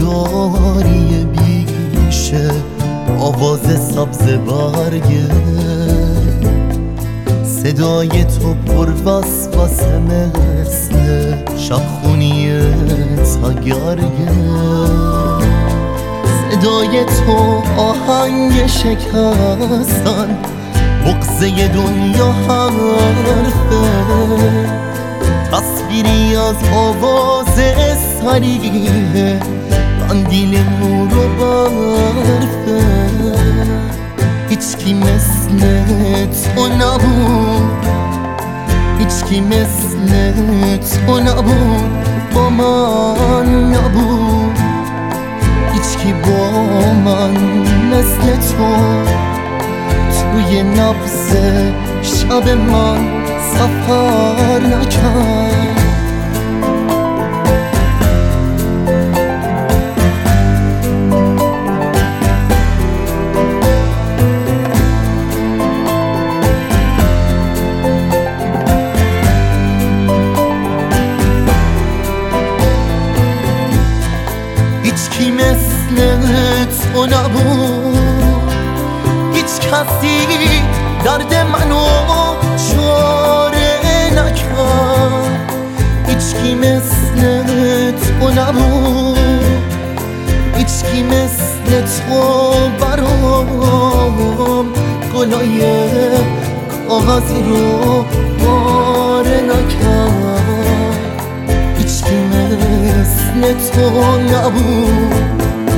داری بیشه آواز سبز برگه صدای تو پر وسوسه مثل شبخونی تگرگه صدای تو آهنگ شکستن بغضه دنیا حرفه تصویری از آواز سریع قندیل نور و برفه هیچکی مثل تو نبود هیچکی مثل تو نبود با من نبود هیچکی با من مثل تو توی نبض شب من سفر نکرد هیچکی مثل تو نبود هیچ کسی درد منو چاره نکرد هیچکی مثل تو نبود هیچکی مثل تو برام گلای کاغذی رو پاره نکرد هیچکی مثل تو نبود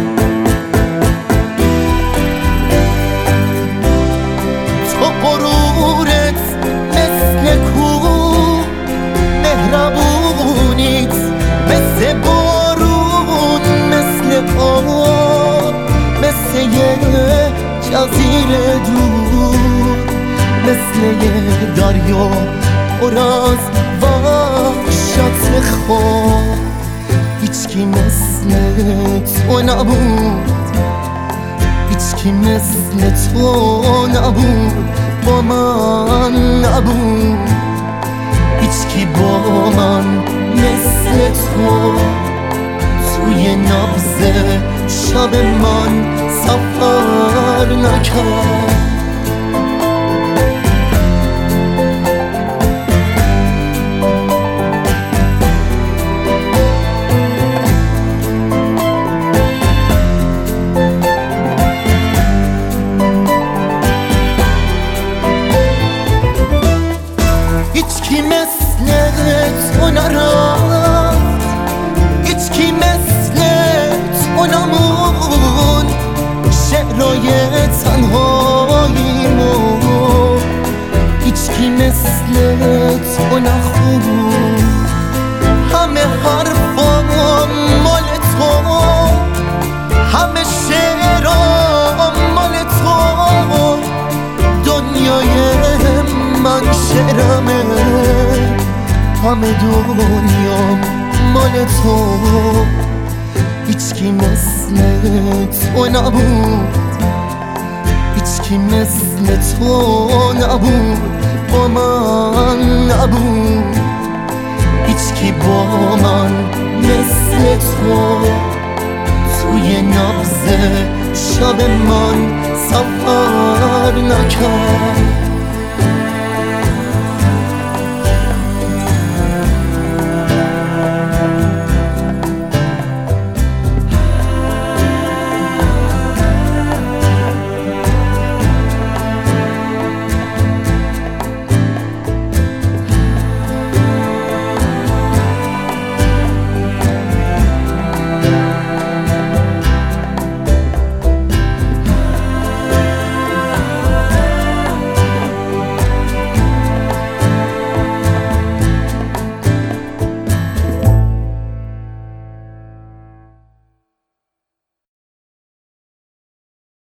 مثل بارون مثل آب مثل یه جزیره دور مثل یه دریا پر از وحشت خواب هیچکی مثل تو نبود هیچکی مثل تو نبود با من نبود هیچکی با من مثل تو توی نبض شب من سفر نکرد هیچکی مثل تو نرفت هیچکی مثل تو نمون شعرهای تنهاییمو هیچکی مثل تو نخون همه حرفام مال تو همه شعرام مال تو دنیای من شعرمه همه دنیا مال تو هیچکی مثل تو نبود هیچکی مثل تو نبود با من نبود هیچکی با من مثل تو توی نبض شب من سفر نکرد